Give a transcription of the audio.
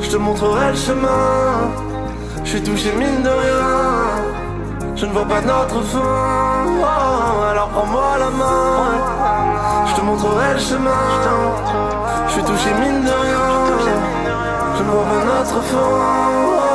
Je te montrerai le chemin. Je suis touché mine de rien. Je ne vois pas notre fin. Oh, alors prends-moi la main. Je te montrerai le chemin. Je suis touché mine de rien. Je ne vois pas notre fin.